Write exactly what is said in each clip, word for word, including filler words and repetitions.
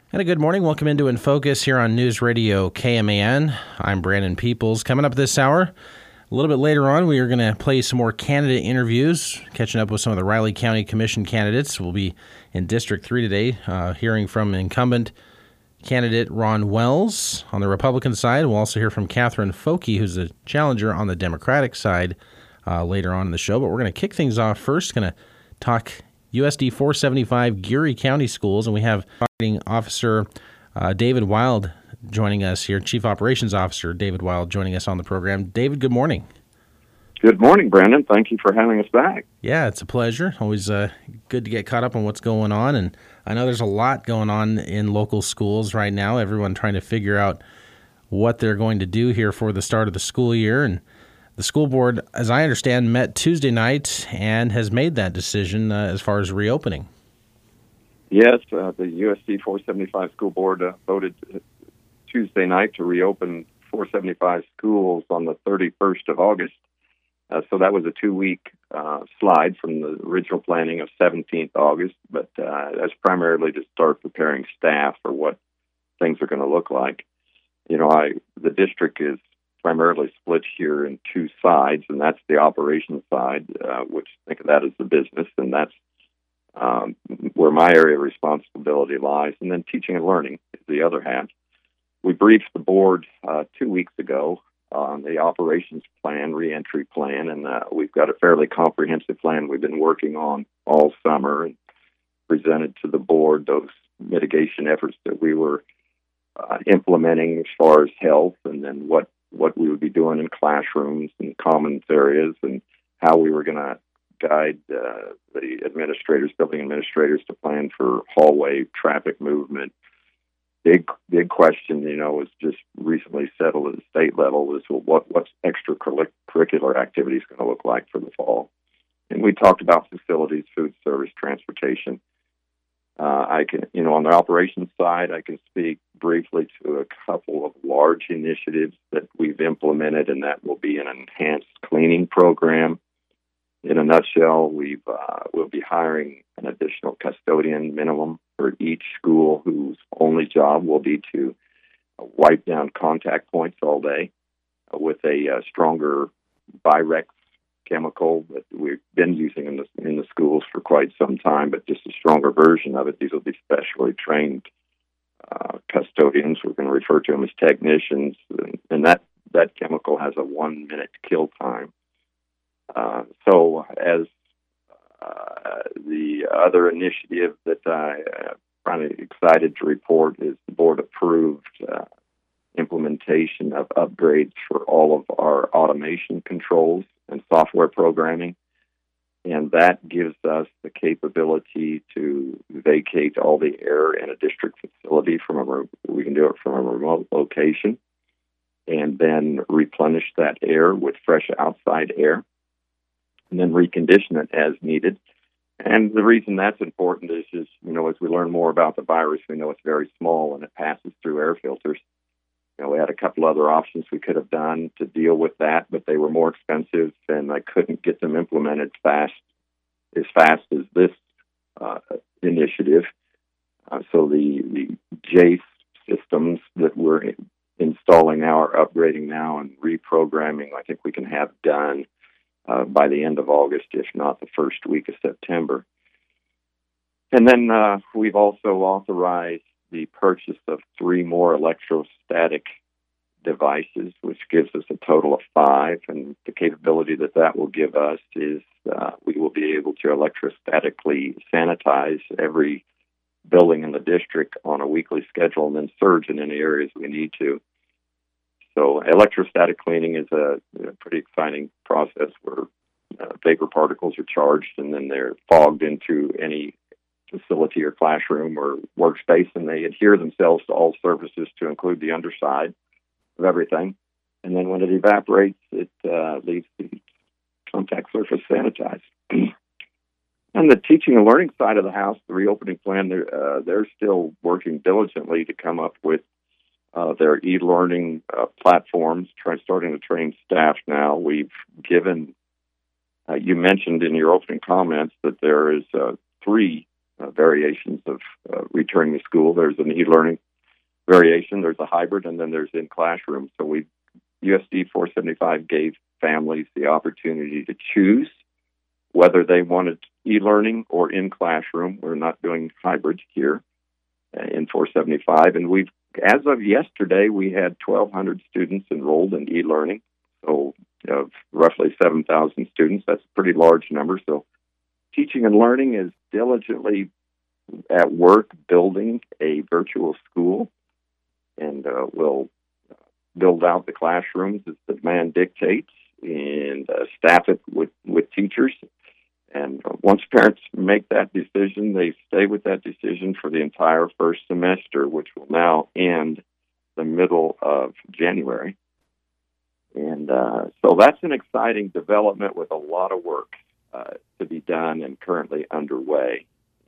And a good morning. Welcome into In Focus here on News Radio K M A N. I'm Brandon Peoples. Coming up this hour, a little bit later on, we are going to play some more candidate interviews, catching up with some of the Riley County Commission candidates. We'll be in District three today, uh, hearing from incumbent candidate Ron Wells on the Republican side. We'll also hear from Catherine Foke, who's a challenger on the Democratic side, uh, later on in the show. But we're going to kick things off first. Going to talk U S D four seventy-five Geary County Schools, and we have Operating Officer uh, David Wild joining us here, Chief Operations Officer David Wild joining us on the program. David, good morning. Good morning, Brandon. Thank you for having us back. Yeah, it's a pleasure. Always uh, good to get caught up on what's going on, and I know there's a lot going on in local schools right now, everyone trying to figure out what they're going to do here for the start of the school year, and the school board, as I understand, met Tuesday night and has made that decision uh, as far as reopening. Yes, uh, the U S D four seventy-five school board uh, voted Tuesday night to reopen four seventy-five schools on the thirty-first of August. Uh, so that was a two-week uh, slide from the original planning of seventeenth of August, but uh, that's primarily to start preparing staff for what things are going to look like. You know, I the district is primarily split here in two sides, and that's the operations side, uh, which think of that as the business, and that's um, where my area of responsibility lies. And then teaching and learning is the other half. We briefed the board uh, two weeks ago on the operations plan, reentry plan, and uh, we've got a fairly comprehensive plan we've been working on all summer and presented to the board those mitigation efforts that we were uh, implementing as far as health, and then what what we would be doing in classrooms and commons areas, and how we were going to guide uh, the administrators, building administrators, to plan for hallway traffic movement. Big, big question, you know, was just recently settled at the state level is, well, what what's extracurricular activities going to look like for the fall? And we talked about facilities, food service, transportation. Uh, I can, you know, on the operations side, I can speak briefly to a couple of large initiatives that we've implemented, and that will be an enhanced cleaning program. In a nutshell, we've uh, we'll be hiring an additional custodian minimum for each school whose only job will be to uh, wipe down contact points all day uh, with a uh, stronger Virex chemical that we've been using in the in the schools for quite some time, but just a stronger version of it. These will be specially trained uh, custodians. We're going to refer to them as technicians, and, and that that chemical has a one minute kill time. Uh, so, as uh, the other initiative that I uh, kind of excited to report is the board approved uh, implementation of upgrades for all of our automation controls and software programming, and that gives us the capability to vacate all the air in a district facility from a re- we can do it from a remote location, and then replenish that air with fresh outside air, and then recondition it as needed. And the reason that's important is just, you know, as we learn more about the virus, we know it's very small and it passes through air filters. You know, we had a couple other options we could have done to deal with that, but they were more expensive, and I couldn't get them implemented fast as fast as this uh, initiative. Uh, so the, the J A C E systems that we're installing now or upgrading now and reprogramming, I think we can have done uh, by the end of August, if not the first week of September. And then uh, we've also authorized the purchase of three more electrostatic devices, which gives us a total of five. And the capability that that will give us is uh, we will be able to electrostatically sanitize every building in the district on a weekly schedule, and then surge in any areas we need to. So electrostatic cleaning is a, a pretty exciting process where uh, vapor particles are charged, and then they're fogged into any facility or classroom or workspace, and they adhere themselves to all surfaces to include the underside of everything. And then when it evaporates, it uh, leaves the contact surface sanitized. And the teaching and learning side of the house, the reopening plan, they're, uh, they're still working diligently to come up with uh, their e-learning uh, platforms, try, starting to train staff now. We've given, uh, you mentioned in your opening comments that there is uh, three uh, variations of uh, returning to school. There's an e-learning variation, there's a hybrid, and then there's in classroom. So we U S D four seventy-five gave families the opportunity to choose whether they wanted e-learning or in classroom. We're not doing hybrid here uh, in four seventy-five, and we've as of yesterday we had twelve hundred students enrolled in e-learning. So of uh, roughly seven thousand students, that's a pretty large number. So teaching and learning is diligently at work building a virtual school, and uh, we'll build out the classrooms as the demand dictates and uh, staff it with, with teachers. And uh, once parents make that decision, they stay with that decision for the entire first semester, which will now end the middle of January. And uh, so that's an exciting development with a lot of work uh, to be done and currently underway.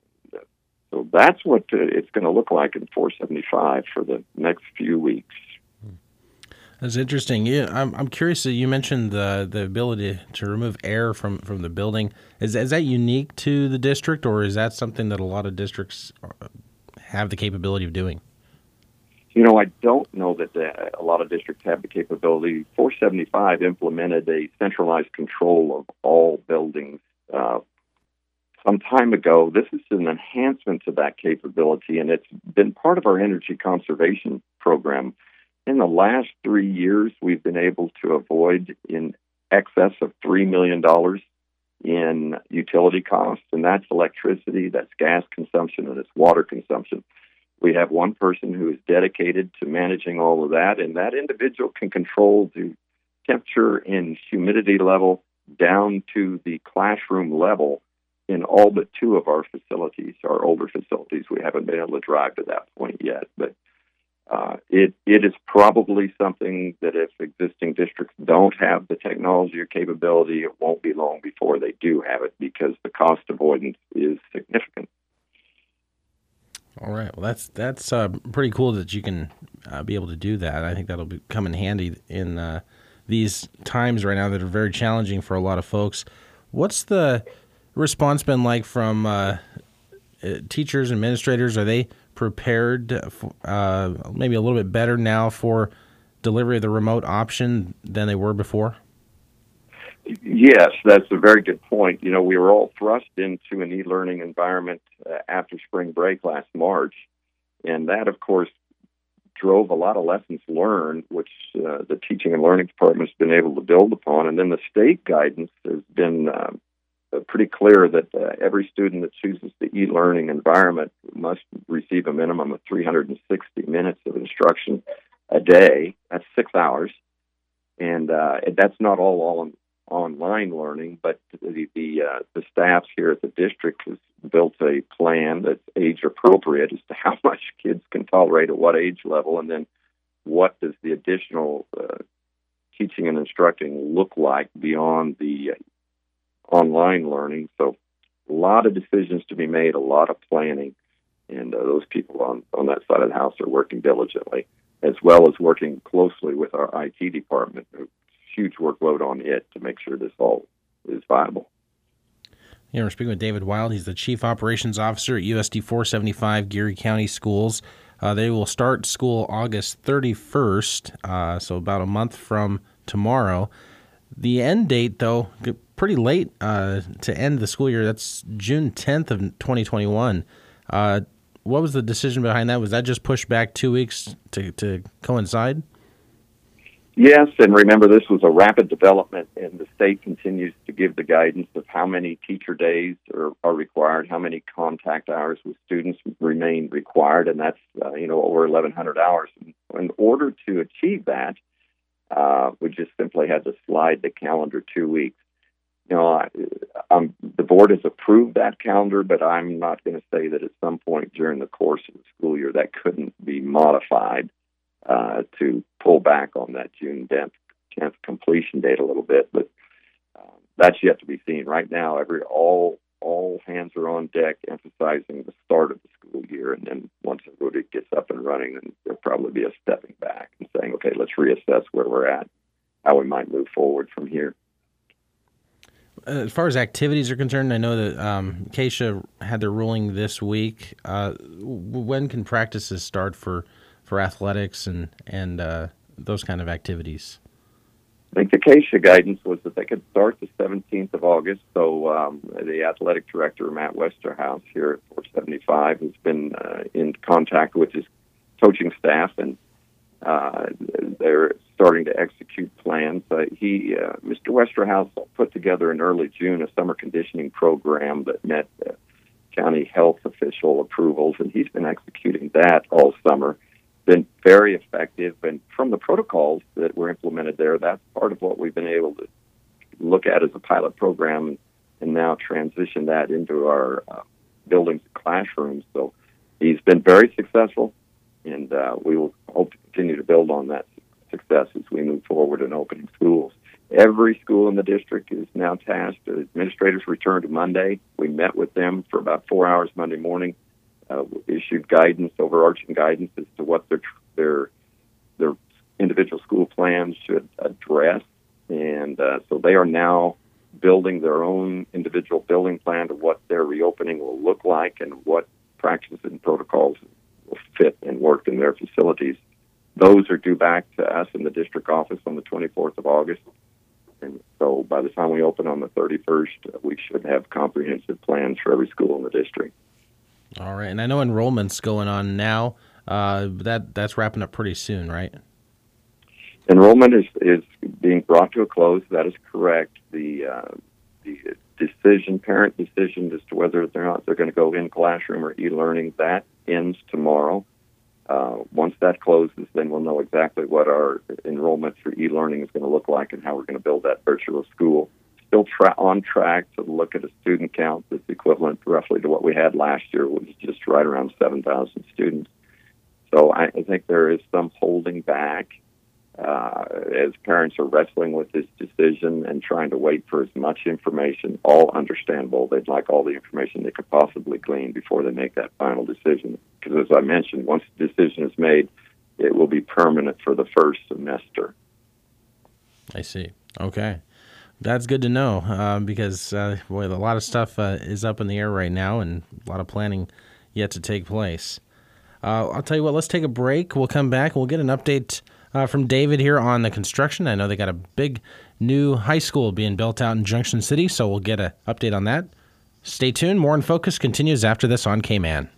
So that's what uh, it's going to look like in four seventy-five for the next few weeks. That's interesting. Yeah, I'm I'm curious. You mentioned the the ability to remove air from, from the building. Is is that unique to the district, or is that something that a lot of districts have the capability of doing? You know, I don't know that the, a lot of districts have the capability. four seventy-five implemented a centralized control of all buildings uh, some time ago. This is an enhancement to that capability, and it's been part of our energy conservation program. In the last three years, we've been able to avoid in excess of three million dollars in utility costs, and that's electricity, that's gas consumption, and it's water consumption. We have one person who is dedicated to managing all of that, and that individual can control the temperature and humidity level down to the classroom level in all but two of our facilities, our older facilities. We haven't been able to drive to that point yet, but uh, it it is probably something that if existing districts don't have the technology or capability, it won't be long before they do have it because the cost avoidance is significant. All right. Well, that's that's uh, pretty cool that you can uh, be able to do that. I think that'll be, come in handy in uh, these times right now that are very challenging for a lot of folks. What's the response been like from uh, uh, teachers, administrators? Are they prepared, for, uh, maybe a little bit better now for delivery of the remote option than they were before? Yes, that's a very good point. You know, we were all thrust into an e-learning environment uh, after spring break last March, and that, of course, drove a lot of lessons learned, which uh, the teaching and learning department has been able to build upon. And then the state guidance has been uh, pretty clear that uh, every student that chooses the e-learning environment must receive a minimum of three hundred sixty minutes of instruction a day. That's six hours. And uh, that's not all, all in, online learning, but the the, uh, the staff here at the district has built a plan that's age appropriate as to how much kids can tolerate at what age level, and then what does the additional uh, teaching and instructing look like beyond the uh, online learning. So a lot of decisions to be made, a lot of planning, and uh, those people on, on that side of the house are working diligently, as well as working closely with our I T department. Huge workload on it to make sure this all is viable. Yeah, we're speaking with David Wild. He's the Chief Operations Officer at U S D four seventy-five Geary County Schools. Uh, they will start school August thirty-first, uh, so about a month from tomorrow. The end date, though, pretty late uh, to end the school year. That's June tenth of twenty twenty-one. Uh, what was the decision behind that? Was that just pushed back two weeks to, to coincide? Yes, and remember, this was a rapid development, and the state continues to give the guidance of how many teacher days are, are required, how many contact hours with students remain required, and that's, uh, you know, over eleven hundred hours. And in order to achieve that, uh, we just simply had to slide the calendar two weeks. You know, I, I'm, the board has approved that calendar, but I'm not going to say that at some point during the course of the school year that couldn't be modified Uh, to pull back on that June tenth completion date a little bit, but uh, that's yet to be seen. Right now, every all all hands are on deck, emphasizing the start of the school year, and then once everybody gets up and running, then there'll probably be a stepping back and saying, "Okay, let's reassess where we're at, how we might move forward from here." as far as activities are concerned, I know that um, Acacia had their ruling this week. Uh, when can practices start for, for athletics and and uh, those kind of activities? I think the Acacia guidance was that they could start the seventeenth of August. So um, the athletic director, Matt Westerhouse, here at four seventy-five, has been uh, in contact with his coaching staff, and uh, they're starting to execute plans. Uh, he, uh, Mister Westerhouse, put together in early June a summer conditioning program that met uh, county health official approvals, and he's been executing that all summer. Been very effective, and from the protocols that were implemented there, that's part of what we've been able to look at as a pilot program, and now transition that into our uh, buildings and classrooms. So he's been very successful, and uh, we will hope to continue to build on that success as we move forward in opening schools. Every school in the district is now tasked. Administrators returned Monday. We met with them for about four hours Monday morning. Uh, issued guidance, overarching guidance as to what their their their individual school plans should address, and uh, so they are now building their own individual building plan to what their reopening will look like and what practices and protocols will fit and work in their facilities. Those are due back to us in the district office on the twenty-fourth of August, and so by the time we open on the thirty-first, uh, we should have comprehensive plans for every school in the district. All right, and I know enrollment's going on now. Uh, that that's wrapping up pretty soon, right? Enrollment is, is being brought to a close. That is correct. The uh, the decision, parent decision as to whether or not they're going to go in classroom or e-learning, that ends tomorrow. Uh, once that closes, then we'll know exactly what our enrollment for e-learning is going to look like and how we're going to build that virtual school. Still tra- on track to look at a student count that's equivalent roughly to what we had last year, which was just right around seven thousand students. So I, I think there is some holding back uh, as parents are wrestling with this decision and trying to wait for as much information, all understandable. They'd like all the information they could possibly glean before they make that final decision. Because as I mentioned, once the decision is made, it will be permanent for the first semester. I see. Okay. That's good to know uh, because uh, boy, a lot of stuff uh, is up in the air right now and a lot of planning yet to take place. Uh, I'll tell you what, let's take a break. We'll come back and we'll get an update uh, from David here on the construction. I know they got a big new high school being built out in Junction City, so we'll get an update on that. Stay tuned. More in Focus continues after this on K-Man.